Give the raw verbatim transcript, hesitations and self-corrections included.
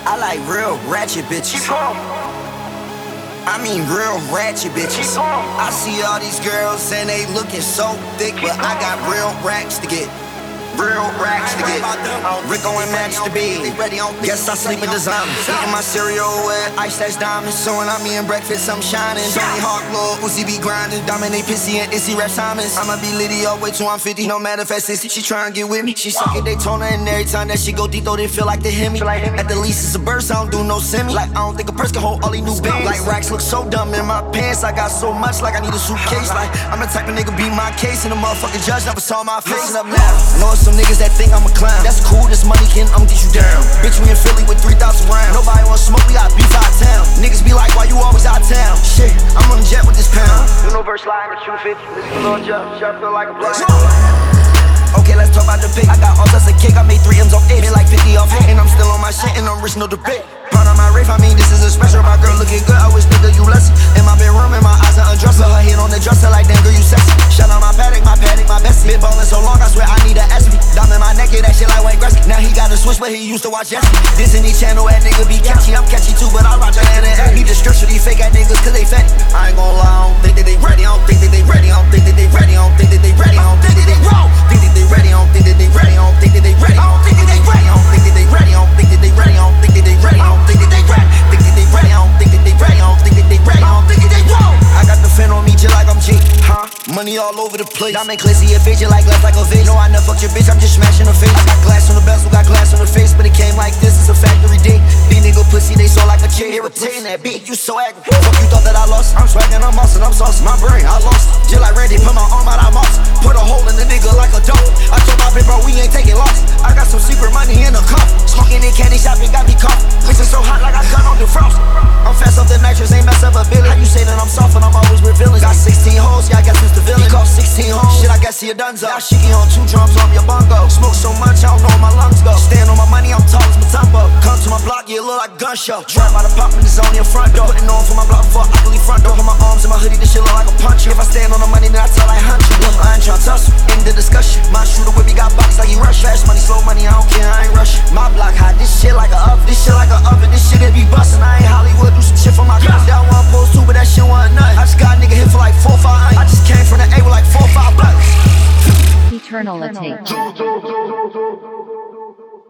I like real ratchet bitches. I mean real ratchet bitches. I see all these girls and they looking so thick, but I got real racks to get. Real racks to get. Rico and Max to be. Guess I sleep in designer. Eating my cereal with ice that's diamonds. So when I'm eating breakfast, I'm shining. Johnny Hawk, Lil Uzi be grinding. Dominate Pissy and Issy rap Simons. I'ma be litty all way till I'm fifty. No matter if that's sixty, she tryna get with me. She suck at Daytona, and every time that she go deep, though, they feel like they hit me. At the least, it's a burst, I don't do no semi. Like, I don't think a purse can hold all these new bands. Like, racks look so dumb in my pants. I got so much, like I need a suitcase. Like, I'm the type of nigga beat my case, and the motherfucking judge never saw my face. Listen up now. I know it's some niggas that think I'm a clown. That's cool, this money can um get you down. Bitch, we in Philly with three thousand rounds. Nobody wanna smoke, we got beef out of town. Niggas be like, why you always out of town? Shit, I'm on a jet with this pound. You know verse line with two fifty. Listen to Lil Jeff, Jeff feel like a blind. Okay, let's talk about the pick. I got all sorts of cake, I made three M's off eight. Made like fifty off hate, and I'm still on my shit, and I'm rich, no debate. Part of my rape, I mean, this is a special. My girl looking good, I wish nigga you less. In my bedroom, and my eyes are undressed. Her head on the dresser, like damn girl, you sexy. Shout out my paddock, my paddock, my bestie. Been ballin' so long, I swear I need a S P. Diamond my neck, yeah, that shit like Wayne Gretzky. Now he got a switch, but he used to watch Jesse. Disney Channel, that nigga be catchy. I'm catchy too, but I rock your head and head. Need the strips for these fake ass niggas, cause they fat. I ain't gon' lie, I don't think that they ready. I don't think that they ready. I don't think that they ready. I don't think that they ready. I don't think that they roll. Think that they ready. I don't think that they ready. I don't think that they ready. I don't think that they ready. I don't think that they ready. I don't think that they ready. I don't think that they ready. I don't think that they ready. Think that they ready. I don't think that they ready. I don't think that they ready. I don't think that they roll. I got the fin on me just like I'm G, huh? Money all over the place. Diamond Clissy, a bitch like glass like a vase. No, I never fucked your bitch, I'm just smashing her face. I got glass on the bezel, got glass on the face, but it came like this, it's a factory dick. These nigga pussy, they so like a chick. Irritating that bitch, you so aggravating. Fuck you thought that I lost? I'm swaggin', I'm awesome, I'm saucing my brain, I lost. Just like Randy, put my arm out, I'm awesome. Put a hole in the nigga like a dog. I told my bitch, bro, we ain't taking loss. I got some secret money in the cup. Smoking in candy shop, it got me caught. Mixing so hot like I gun on the frost. I'm fast off the nitrous, ain't mess up a billy. How you say that I'm soft and I'm always with villains? Got sixteen hoes, yeah, I guess it's the villain. He cost sixteen hoes, shit, I guess he a dunzo. Now she on two drums on your bongo. Smoke so much, I don't know where my lungs go. Stand on my money, I'm tall as Matumbo. Come to my block, yeah, it look like a gun show. Try by the pop in the zone, your front door. Putting on for my block before I can leave front door. Put my arms in my hoodie, this shit look like a punch. If I stand on the money, then I tell like hunch you. Look, I ain't tryna tussle, end the discussion. My shooter with me got bodies like he rush. Fast money, slow money, I don't care, I ain't rushing. My block hot, this shit like a oven. This shit like a oven, this shit it be bustin'. I ain't Hollywood, do some shit for my guns. That one post too, but that shit wasn't nothing. I just got a nigga hit for like four, five. I just came from the A with like four, five blocks. Eternality.